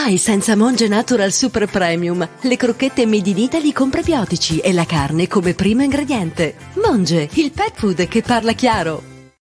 Mai senza Monge Natural Super Premium, le crocchette made in Italy con prebiotici e la carne come primo ingrediente. Monge, il pet food che parla chiaro.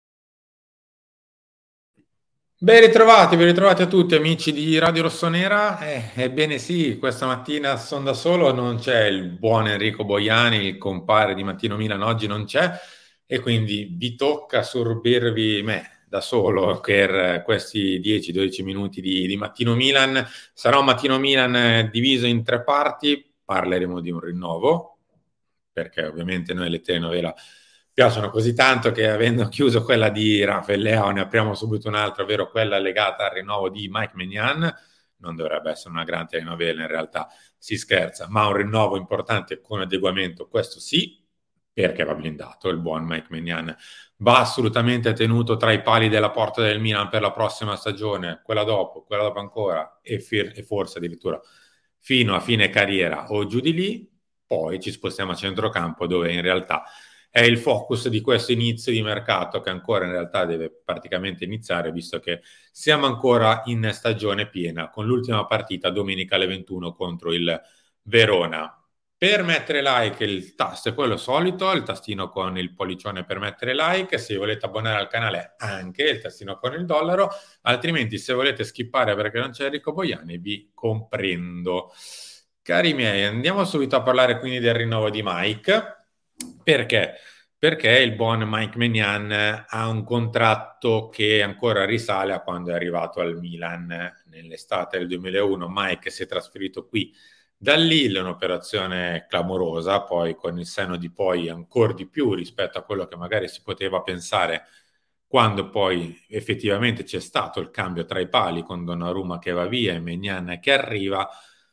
Ben ritrovati a tutti amici di Radio Rossonera. Ebbene sì, questa mattina sono da solo, non c'è il buon Enrico Boiani, il compare di Mattino Milan, oggi non c'è e quindi vi tocca sorbirvi me da solo per questi 10-12 minuti di Mattino Milan. Sarà un Mattino Milan diviso in tre parti, parleremo di un rinnovo, perché ovviamente noi le telenovela piacciono così tanto che avendo chiuso quella di Rafael Leao ne apriamo subito un'altra, ovvero quella legata al rinnovo di Mike Maignan. Non dovrebbe essere una grande telenovela, in realtà si scherza, ma un rinnovo importante con adeguamento, questo sì, perché va blindato. Il buon Mike Maignan va assolutamente tenuto tra i pali della porta del Milan per la prossima stagione, quella dopo ancora e forse addirittura fino a fine carriera o giù di lì. Poi ci spostiamo a centrocampo dove in realtà è il focus di questo inizio di mercato che ancora in realtà deve praticamente iniziare, visto che siamo ancora in stagione piena con l'ultima partita domenica alle 21 contro il Verona. Per mettere like il tasto è quello solito, il tastino con il pollicione per mettere like. Se volete abbonare al canale anche il tastino con il dollaro, altrimenti se volete skippare perché non c'è Enrico Boiani vi comprendo. Cari miei, andiamo subito a parlare quindi del rinnovo di Mike. Perché? Perché il buon Mike Maignan ha un contratto che ancora risale a quando è arrivato al Milan nell'estate del 2001. Mike si è trasferito qui da Lille, un'operazione clamorosa, poi con il senno di poi ancora di più rispetto a quello che magari si poteva pensare quando poi effettivamente c'è stato il cambio tra i pali con Donnarumma che va via e Maignan che arriva.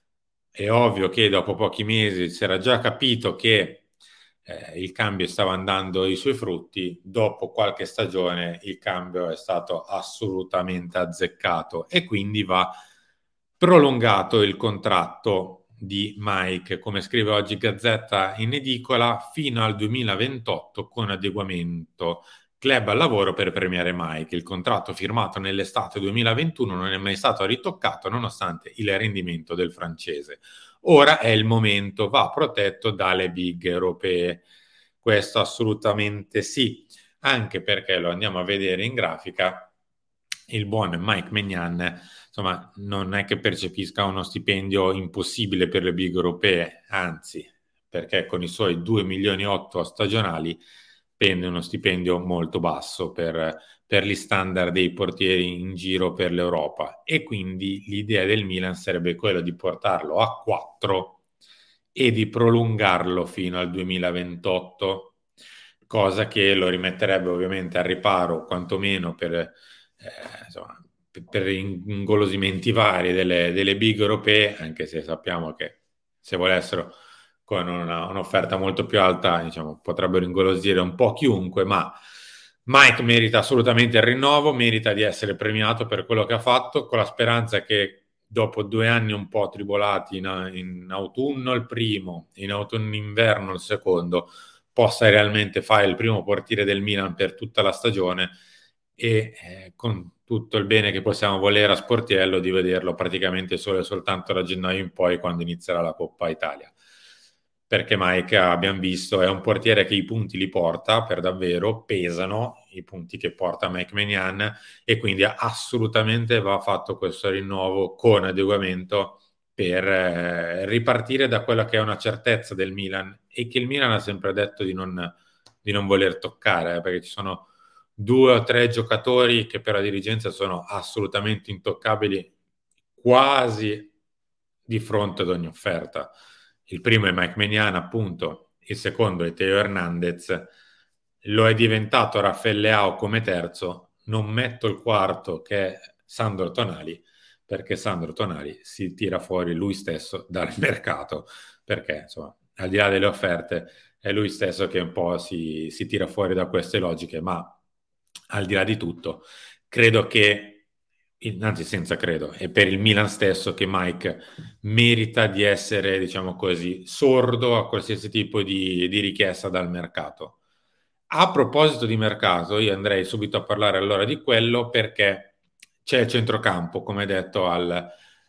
È ovvio che dopo pochi mesi si era già capito che il cambio stava andando i suoi frutti. Dopo qualche stagione il cambio è stato assolutamente azzeccato e quindi va prolungato il contratto di Mike, come scrive oggi Gazzetta in edicola, fino al 2028 con adeguamento. Club al lavoro per premiare Mike. Il contratto firmato nell'estate 2021 non è mai stato ritoccato nonostante il rendimento del francese. Ora è il momento, va protetto dalle big europee. Questo assolutamente sì, anche perché lo andiamo a vedere in grafica, il buon Mike Maignan, insomma, non è che percepisca uno stipendio impossibile per le big europee, anzi, perché con i suoi 2 milioni e 8 stagionali pende uno stipendio molto basso per gli standard dei portieri in giro per l'Europa e quindi l'idea del Milan sarebbe quella di portarlo a 4 e di prolungarlo fino al 2028, cosa che lo rimetterebbe ovviamente al riparo quantomeno insomma, per ingolosimenti vari delle big europee, anche se sappiamo che se volessero con un'offerta molto più alta, diciamo, potrebbero ingolosire un po' chiunque, ma Mike merita assolutamente il rinnovo, merita di essere premiato per quello che ha fatto, con la speranza che dopo 2 anni un po' tribolati in autunno il primo, in autunno-inverno il secondo, possa realmente fare il primo portiere del Milan per tutta la stagione e con tutto il bene che possiamo volere a Sportiello di vederlo praticamente solo e soltanto da gennaio in poi quando inizierà la Coppa Italia. Perché Mike, abbiamo visto, è un portiere che i punti li porta per davvero, pesano i punti che porta Mike Maignan e quindi assolutamente va fatto questo rinnovo con adeguamento per ripartire da quella che è una certezza del Milan e che il Milan ha sempre detto di non voler toccare, perché ci sono 2 o 3 giocatori che per la dirigenza sono assolutamente intoccabili quasi di fronte ad ogni offerta. Il primo è Mike Maignan, appunto, il secondo è Teo Hernandez, lo è diventato Rafael Leao come terzo, non metto il quarto che è Sandro Tonali, perché Sandro Tonali si tira fuori lui stesso dal mercato, perché insomma, al di là delle offerte, è lui stesso che un po' si tira fuori da queste logiche, ma al di là di tutto, credo che, anzi senza credo, è per il Milan stesso che Mike merita di essere, diciamo così, sordo a qualsiasi tipo di richiesta dal mercato. A proposito di mercato, io andrei subito a parlare allora di quello perché c'è il centrocampo, come detto,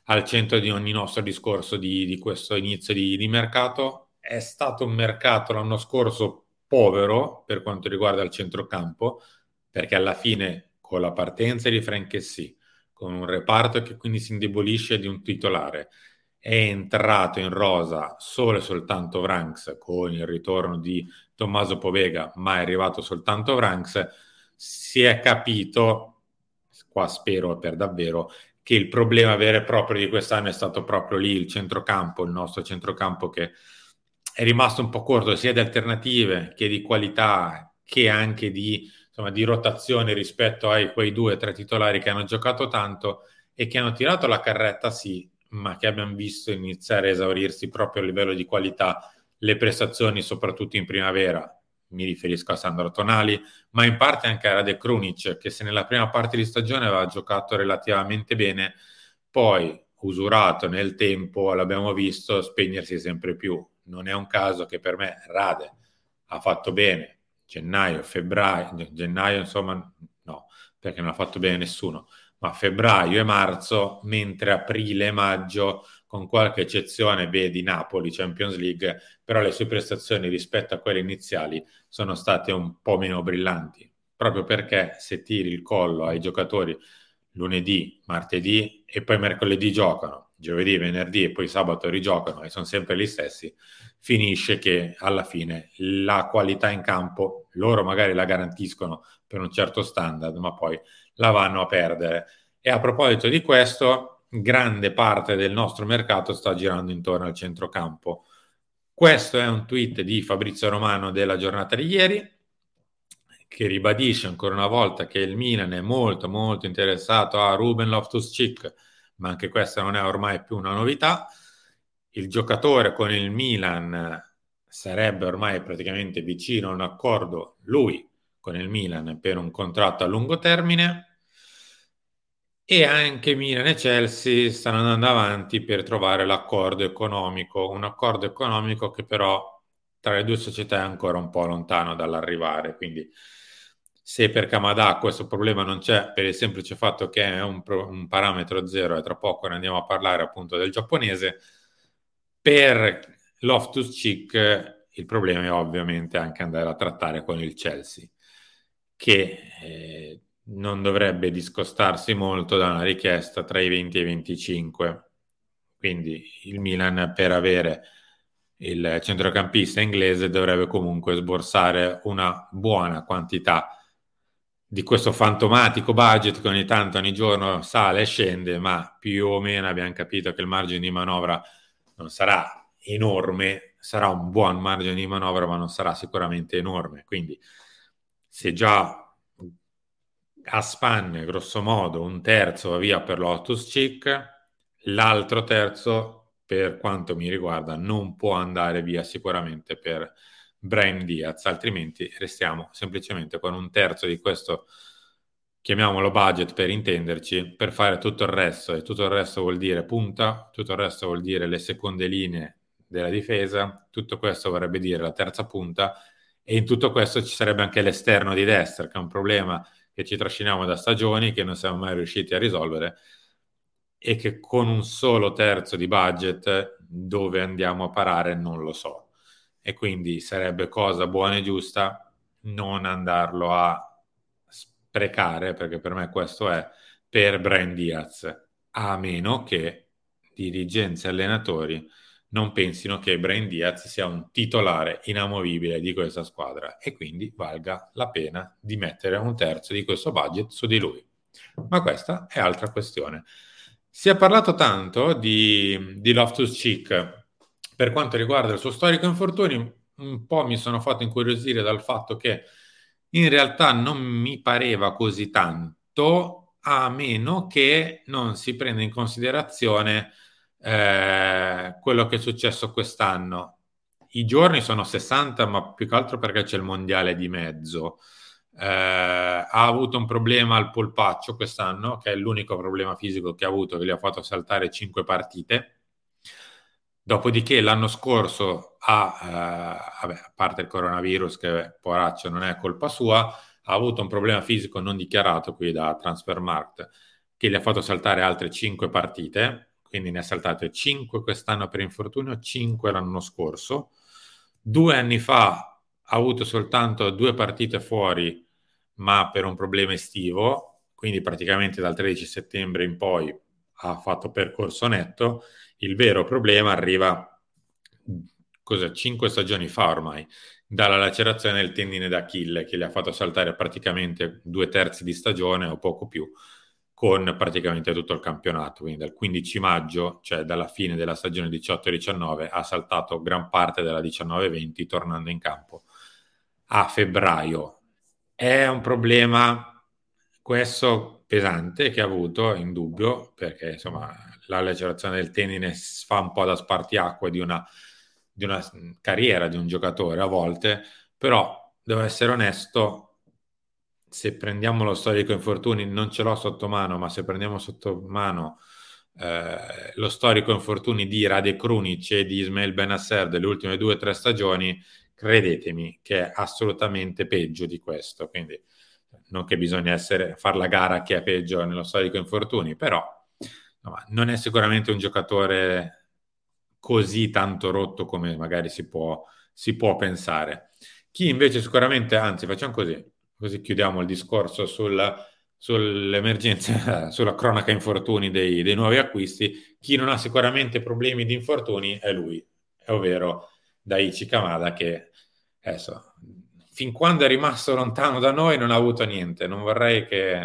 al centro di ogni nostro discorso di questo inizio di mercato. È stato un mercato l'anno scorso povero per quanto riguarda il centrocampo, perché alla fine con la partenza di Frankessy, con un reparto che quindi si indebolisce di un titolare, è entrato in rosa solo e soltanto Vranks con il ritorno di Tommaso Povega, ma è arrivato soltanto Vranks, si è capito, qua spero per davvero, che il problema vero e proprio di quest'anno è stato proprio lì, il centrocampo, il nostro centrocampo che è rimasto un po' corto sia di alternative che di qualità, che anche di, insomma, di rotazione rispetto ai quei 2 o 3 titolari che hanno giocato tanto e che hanno tirato la carretta, sì, ma che abbiamo visto iniziare a esaurirsi proprio a livello di qualità le prestazioni, soprattutto in primavera. Mi riferisco a Sandro Tonali, ma in parte anche a Rade Krunic, che se nella prima parte di stagione aveva giocato relativamente bene, poi usurato nel tempo, l'abbiamo visto spegnersi sempre più. Non è un caso che per me Rade ha fatto bene gennaio, febbraio, gennaio insomma no, perché non ha fatto bene nessuno, ma febbraio e marzo, mentre aprile e maggio, con qualche eccezione, vedi Napoli, Champions League, però le sue prestazioni rispetto a quelle iniziali sono state un po' meno brillanti, proprio perché se tiri il collo ai giocatori lunedì, martedì e poi mercoledì giocano, giovedì, venerdì e poi sabato rigiocano e sono sempre gli stessi, finisce che alla fine la qualità in campo loro magari la garantiscono per un certo standard, ma poi la vanno a perdere. E a proposito di questo, grande parte del nostro mercato sta girando intorno al centrocampo. Questo è un tweet di Fabrizio Romano della giornata di ieri, che ribadisce ancora una volta che il Milan è molto molto interessato a Ruben Loftus-Cheek, ma anche questa non è ormai più una novità. Il giocatore con il Milan sarebbe ormai praticamente vicino a un accordo, lui con il Milan, per un contratto a lungo termine, e anche Milan e Chelsea stanno andando avanti per trovare l'accordo economico, un accordo economico che però tra le 2 società è ancora un po' lontano dall'arrivare, quindi se per Kamada questo problema non c'è per il semplice fatto che è un parametro zero e tra poco ne andiamo a parlare appunto del giapponese, per Loftus-Cheek il problema è ovviamente anche andare a trattare con il Chelsea, che non dovrebbe discostarsi molto da una richiesta tra i 20 e i 25. Quindi il Milan, per avere il centrocampista inglese, dovrebbe comunque sborsare una buona quantità di questo fantomatico budget che ogni tanto, ogni giorno sale e scende, ma più o meno abbiamo capito che il margine di manovra non sarà enorme, sarà un buon margine di manovra, ma non sarà sicuramente enorme. Quindi se già a spanne, grosso modo, un terzo va via per Loftus-Cheek, l'altro terzo, per quanto mi riguarda, non può andare via sicuramente per Brahim Diaz, altrimenti restiamo semplicemente con un terzo di questo, chiamiamolo budget per intenderci, per fare tutto il resto, e tutto il resto vuol dire punta, tutto il resto vuol dire le seconde linee della difesa, tutto questo vorrebbe dire la terza punta, e in tutto questo ci sarebbe anche l'esterno di destra, che è un problema che ci trasciniamo da stagioni, che non siamo mai riusciti a risolvere e che con un solo terzo di budget dove andiamo a parare non lo so. E quindi sarebbe cosa buona e giusta non andarlo a sprecare, perché per me questo è, per Brahim Diaz, a meno che dirigenze e allenatori non pensino che Brahim Diaz sia un titolare inamovibile di questa squadra e quindi valga la pena di mettere un terzo di questo budget su di lui. Ma questa è altra questione. Si è parlato tanto di Loftus-Cheek per quanto riguarda il suo storico infortuni, un po' mi sono fatto incuriosire dal fatto che in realtà non mi pareva così tanto, a meno che non si prenda in considerazione quello che è successo quest'anno. I giorni sono 60, ma più che altro perché c'è il mondiale di mezzo. Ha avuto un problema al polpaccio quest'anno, che è l'unico problema fisico che ha avuto, che gli ha fatto saltare 5 partite. Dopodiché l'anno scorso vabbè, a parte il coronavirus, che poraccio non è colpa sua, ha avuto un problema fisico non dichiarato qui da Transfermarkt, che gli ha fatto saltare altre 5 partite, quindi ne ha saltate 5 quest'anno per infortunio, 5 l'anno scorso. 2 anni fa ha avuto soltanto 2 partite fuori, ma per un problema estivo, quindi praticamente dal 13 settembre in poi ha fatto percorso netto. Il vero problema arriva 5 stagioni fa ormai, dalla lacerazione del tendine d'Achille che gli ha fatto saltare praticamente 2/3 di stagione o poco più, con praticamente tutto il campionato. Quindi dal 15 maggio, cioè dalla fine della stagione 18-19, ha saltato gran parte della 19-20, tornando in campo a febbraio. È un problema questo pesante che ha avuto, in dubbio, perché insomma la lacerazione del tendine fa un po' da spartiacque di una carriera di un giocatore a volte, però devo essere onesto, se prendiamo lo storico infortuni, non ce l'ho sotto mano, ma se prendiamo sotto mano lo storico infortuni di Rade Krunic e di Ismail Benasser delle ultime 2 o 3 stagioni, credetemi che è assolutamente peggio di questo. Quindi non che bisogna far la gara a chi è peggio nello storico infortuni, però non è sicuramente un giocatore così tanto rotto come magari si può pensare. Chi invece sicuramente, anzi facciamo così chiudiamo il discorso sull'emergenza, sulla cronaca infortuni dei nuovi acquisti. Chi non ha sicuramente problemi di infortuni è lui, ovvero Daichi Kamada, che adesso, fin quando è rimasto lontano da noi non ha avuto niente. Non vorrei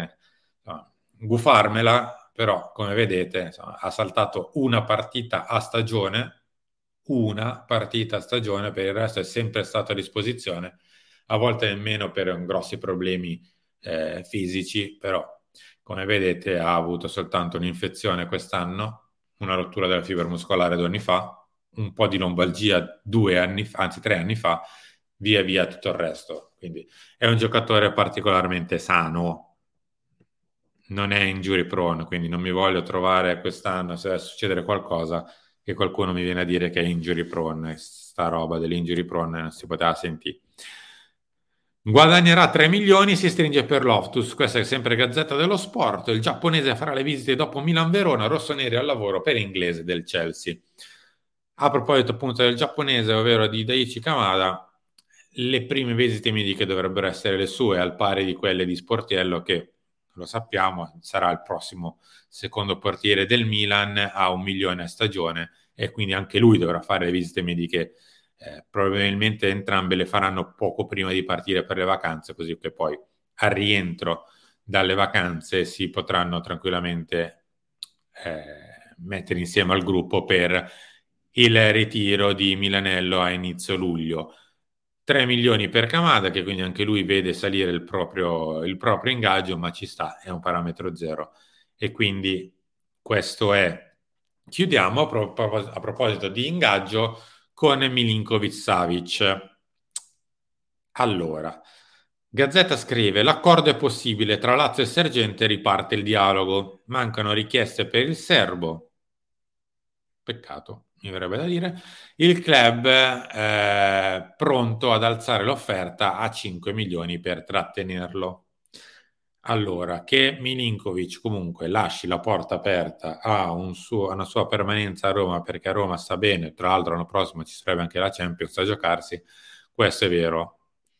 gufarmela, però come vedete insomma, ha saltato una partita a stagione, per il resto è sempre stato a disposizione, a volte nemmeno per grossi problemi fisici, però come vedete ha avuto soltanto un'infezione quest'anno, una rottura della fibra muscolare 2 anni fa, un po' di lombalgia 2 anni fa, anzi 3 anni fa, via via tutto il resto. Quindi è un giocatore particolarmente sano, non è injury prone, quindi non mi voglio trovare quest'anno, se deve succedere qualcosa, che qualcuno mi viene a dire che è injury prone. Sta roba dell'injury prone non si poteva sentire. Guadagnerà 3 milioni, si stringe per Loftus. Questa è sempre Gazzetta dello Sport. Il giapponese farà le visite dopo Milan-Verona, rossoneri al lavoro per inglese del Chelsea. A proposito appunto del giapponese, ovvero di Daichi Kamada, le prime visite mediche dovrebbero essere le sue, al pari di quelle di Sportiello, che lo sappiamo sarà il prossimo secondo portiere del Milan, a 1 milione a stagione, e quindi anche lui dovrà fare le visite mediche. Probabilmente entrambe le faranno poco prima di partire per le vacanze, così che poi al rientro dalle vacanze si potranno tranquillamente mettere insieme al gruppo per il ritiro di Milanello a inizio luglio. 3 milioni per Kamada, che quindi anche lui vede salire il proprio ingaggio, ma ci sta, è un parametro zero. E quindi questo è. Chiudiamo a proposito di ingaggio con Milinkovic-Savic. Allora, Gazzetta scrive: l'accordo è possibile tra Lazio e Sergente, riparte il dialogo. Mancano richieste per il serbo. Peccato, mi verrebbe da dire. Il club è pronto ad alzare l'offerta a 5 milioni per trattenerlo. Allora, che Milinkovic comunque lasci la porta aperta a una sua permanenza a Roma, perché a Roma sta bene, tra l'altro l'anno prossimo ci sarebbe anche la Champions a giocarsi, questo è vero.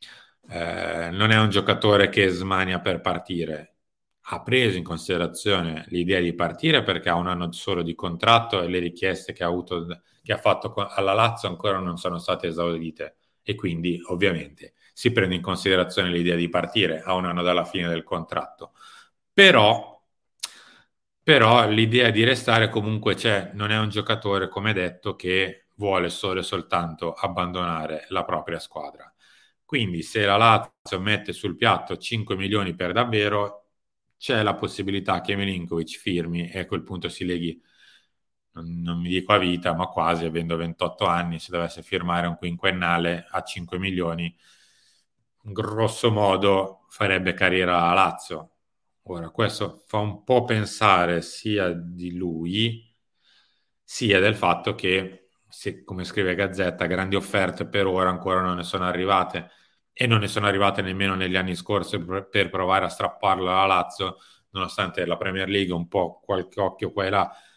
Non è un giocatore che smania per partire. Ha preso in considerazione l'idea di partire perché ha un anno solo di contratto e le richieste che ha fatto alla Lazio ancora non sono state esaudite, e quindi ovviamente si prende in considerazione l'idea di partire a un anno dalla fine del contratto. Però l'idea di restare comunque c'è. Non è un giocatore, come detto, che vuole solo e soltanto abbandonare la propria squadra. Quindi se la Lazio mette sul piatto 5 milioni per davvero, c'è la possibilità che Milinkovic firmi e a quel punto si leghi, non mi dico a vita, ma quasi, avendo 28 anni, se dovesse firmare un quinquennale a 5 milioni, grosso modo farebbe carriera a Lazio. Ora, questo fa un po' pensare sia di lui, sia del fatto che, come scrive Gazzetta, grandi offerte per ora ancora non ne sono arrivate, e non ne sono arrivate nemmeno negli anni scorsi per provare a strapparlo alla Lazio, nonostante la Premier League un po' qualche occhio qua e là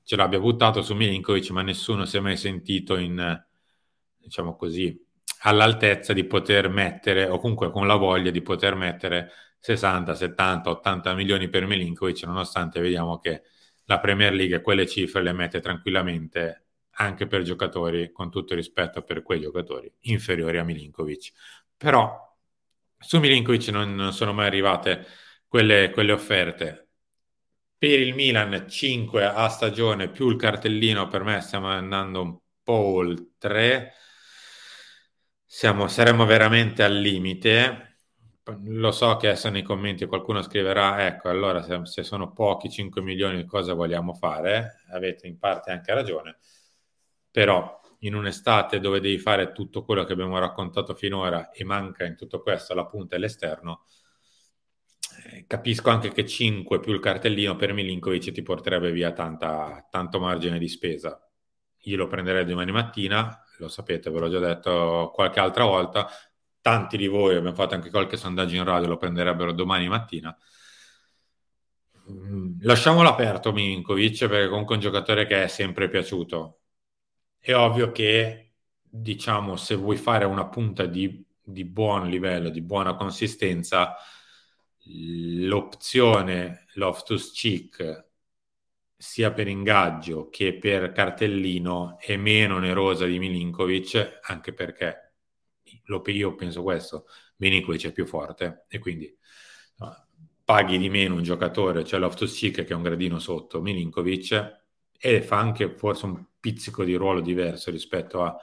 ce l'abbia buttato su Milinkovic, ma nessuno si è mai sentito diciamo così, all'altezza di poter mettere, o comunque con la voglia di poter mettere 60, 70, 80 milioni per Milinkovic, nonostante vediamo che la Premier League quelle cifre le mette tranquillamente anche per giocatori, con tutto il rispetto per quei giocatori, inferiori a Milinkovic. Però su Milinkovic non sono mai arrivate quelle offerte. Per il Milan 5 a stagione più il cartellino, per me stiamo andando un po' oltre. Saremmo veramente al limite. Lo so che adesso nei commenti qualcuno scriverà, ecco, allora se sono pochi 5 milioni cosa vogliamo fare? Avete in parte anche ragione, però in un'estate dove devi fare tutto quello che abbiamo raccontato finora e manca in tutto questo la punta e l'esterno, capisco anche che 5 più il cartellino per Milinkovic ti porterebbe via tanto margine di spesa. Io lo prenderei domani mattina, lo sapete, ve l'ho già detto qualche altra volta, tanti di voi, abbiamo fatto anche qualche sondaggio in radio, lo prenderebbero domani mattina. Lasciamolo aperto Milinkovic, perché comunque è un giocatore che è sempre piaciuto. È ovvio che, diciamo, se vuoi fare una punta di buon livello, di buona consistenza, l'opzione Loftus-Cheek sia per ingaggio che per cartellino è meno onerosa di Milinkovic, anche perché io penso questo, Milinkovic è più forte e quindi paghi di meno un giocatore, cioè Loftus-Cheek che è un gradino sotto Milinkovic, e fa anche forse un pizzico di ruolo diverso rispetto a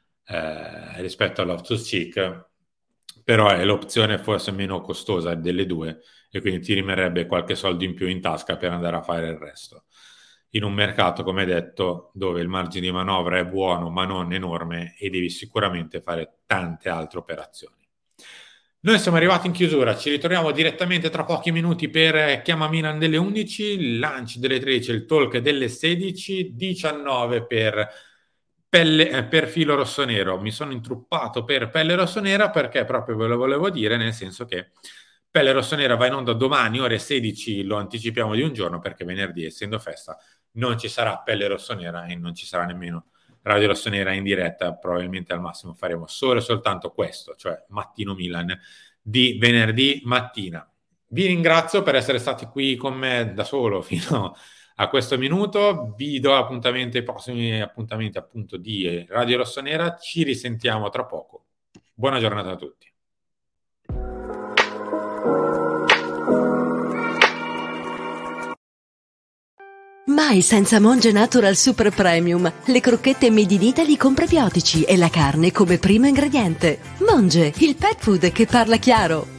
Loftus-Cheek, però è l'opzione forse meno costosa delle due e quindi ti rimarrebbe qualche soldo in più in tasca per andare a fare il resto. In un mercato, come detto, dove il margine di manovra è buono ma non enorme e devi sicuramente fare tante altre operazioni. Noi siamo arrivati in chiusura, ci ritroviamo direttamente tra pochi minuti per Chiama Milan delle 11, il lunch delle 13, il talk delle 16, 19 per Filo Rossonero. Mi sono intruppato per Pelle Rossonera perché proprio ve lo volevo dire, nel senso che Pelle Rossonera va in onda domani ore 16, lo anticipiamo di un giorno perché venerdì, essendo festa, non ci sarà Pelle Rossonera e non ci sarà nemmeno Radio Rossonera in diretta. Probabilmente al massimo faremo solo e soltanto questo, cioè Mattino Milan di venerdì mattina. Vi ringrazio per essere stati qui con me da solo fino a questo minuto. Vi do appuntamento ai prossimi appuntamenti appunto di Radio Rossonera. Ci risentiamo tra poco. Buona giornata a tutti. Mai senza Monge Natural Super Premium, le crocchette made in Italy con prebiotici e la carne come primo ingrediente. Monge, il pet food che parla chiaro.